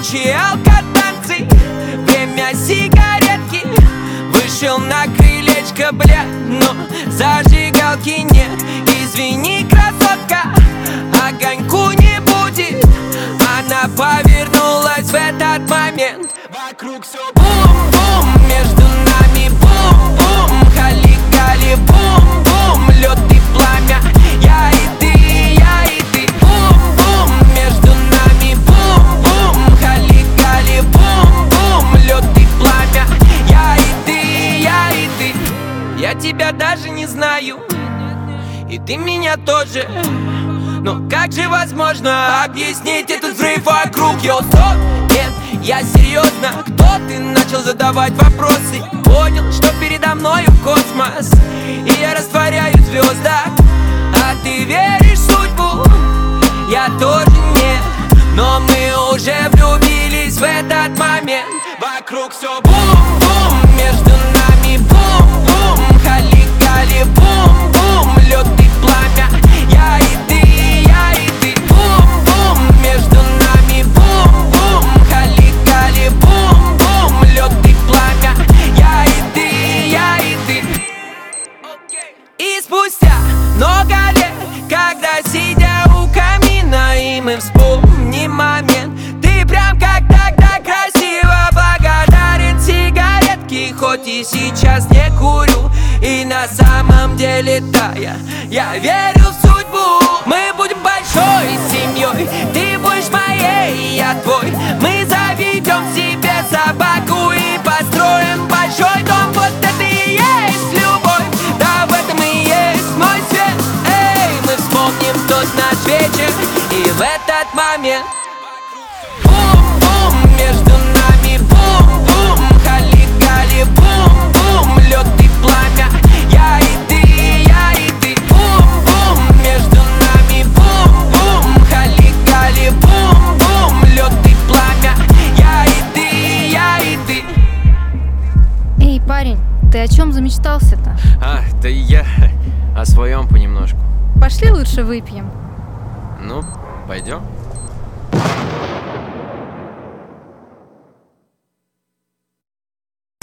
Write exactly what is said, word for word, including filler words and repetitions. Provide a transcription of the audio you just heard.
Ночи алкотанцы, время сигаретки. Вышел на крылечко, бля, но зажигалки нет. Извини, красотка, огоньку не будет. Она повернулась в этот момент. Вокруг все бум-бум, между нами бум-бум. Хали-гали, бум-бум, лед и пламя. Я и ты, я и ты. Бум-бум, между нами бум-бум. Хали-гали, бум-бум, лед и пламя. Я и ты, я и ты. Я тебя даже не знаю, и ты меня тоже. Но как же возможно объяснить этот взрыв вокруг? Йо, стоп, нет, я серьезно. Кто ты? Начал задавать вопросы. Понял, что передо мною космос, и я растворяюсь в звездах. А ты веришь в судьбу? Я тоже нет. Но мы уже влюбились в этот момент. Вокруг все бум-бум, между нами бум-бум. Хали-гали, бум-бум, лед и пламя. Я и ты, я и ты. Бум-бум, между нами бум-бум. Хали-гали, бум-бум, лед и пламя. Я и ты, я и ты. И спустя много лет, когда сидя у камина, и мы вспомним момент, ты прям как тогда красиво. Благодарен сигаретке, хоть и сейчас не курю. И на самом деле, да, я, я верю в судьбу. Мы будем большой семьей, ты будешь моей, я твой. Мы заведем себе собаку и построим большой дом. Вот это и есть любовь, да, в этом и есть мой свет. Эй, мы вспомним тот наш вечер, и в этот момент бум-бум, между нами бум-бум. Хали-гали, бум-бум, лед и пламя. Я и ты, я и ты. Бум-бум, между нами бум-бум. Хали-гали, бум-бум, лед и пламя. Я и ты, я и ты. Эй, парень, ты о чем замечтался-то? А, да я о своем понемножку. Пошли лучше выпьем. Ну, пойдем.